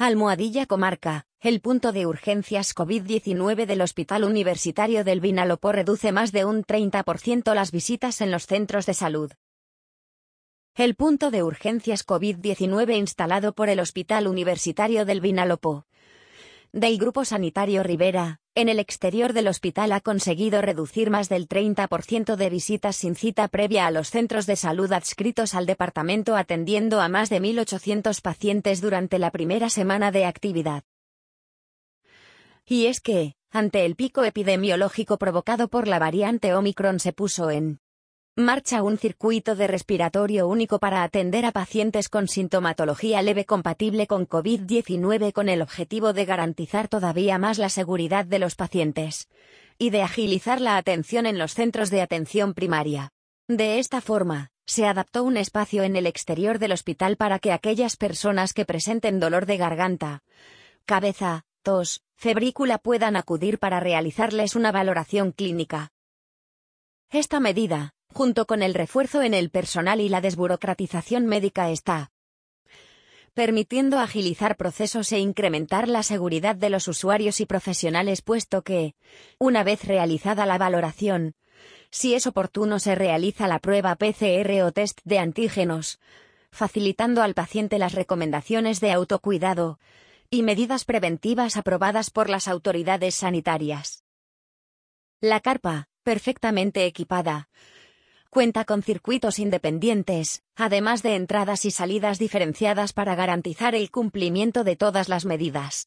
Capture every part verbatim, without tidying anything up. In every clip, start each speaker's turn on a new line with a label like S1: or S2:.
S1: Almohadilla Comarca, el punto de urgencias COVID diecinueve del Hospital Universitario del Vinalopó reduce más de un treinta por ciento las visitas en los centros de salud. El punto de urgencias COVID diecinueve instalado por el Hospital Universitario del Vinalopó del Grupo Sanitario Rivera, en el exterior del hospital ha conseguido reducir más del treinta por ciento de visitas sin cita previa a los centros de salud adscritos al departamento, atendiendo a más de mil ochocientos pacientes durante la primera semana de actividad. Y es que, ante el pico epidemiológico provocado por la variante Omicron, se puso en marcha un circuito de respiratorio único para atender a pacientes con sintomatología leve compatible con COVID diecinueve, con el objetivo de garantizar todavía más la seguridad de los pacientes y de agilizar la atención en los centros de atención primaria. De esta forma, se adaptó un espacio en el exterior del hospital para que aquellas personas que presenten dolor de garganta, cabeza, tos, febrícula puedan acudir para realizarles una valoración clínica. Esta medida, junto con el refuerzo en el personal y la desburocratización médica, está permitiendo agilizar procesos e incrementar la seguridad de los usuarios y profesionales, puesto que, una vez realizada la valoración, si es oportuno se realiza la prueba P C R o test de antígenos, facilitando al paciente las recomendaciones de autocuidado y medidas preventivas aprobadas por las autoridades sanitarias. La carpa, perfectamente equipada, cuenta con circuitos independientes, además de entradas y salidas diferenciadas para garantizar el cumplimiento de todas las medidas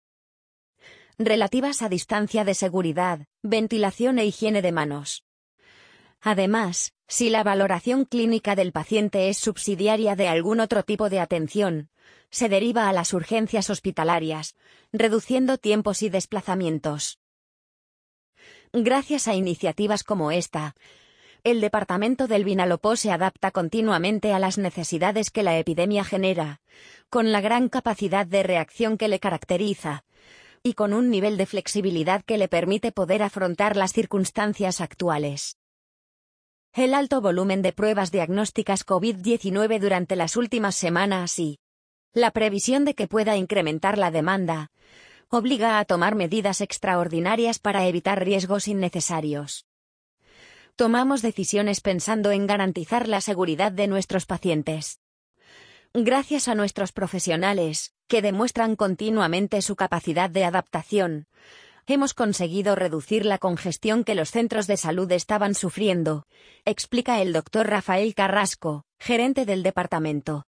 S1: relativas a distancia de seguridad, ventilación e higiene de manos. Además, si la valoración clínica del paciente es subsidiaria de algún otro tipo de atención, se deriva a las urgencias hospitalarias, reduciendo tiempos y desplazamientos. Gracias a iniciativas como esta, el Departamento del Vinalopó se adapta continuamente a las necesidades que la epidemia genera, con la gran capacidad de reacción que le caracteriza, y con un nivel de flexibilidad que le permite poder afrontar las circunstancias actuales. El alto volumen de pruebas diagnósticas COVID diecinueve durante las últimas semanas y la previsión de que pueda incrementar la demanda, obliga a tomar medidas extraordinarias para evitar riesgos innecesarios. Tomamos decisiones pensando en garantizar la seguridad de nuestros pacientes. Gracias a nuestros profesionales, que demuestran continuamente su capacidad de adaptación, hemos conseguido reducir la congestión que los centros de salud estaban sufriendo, explica el doctor Rafael Carrasco, gerente del departamento.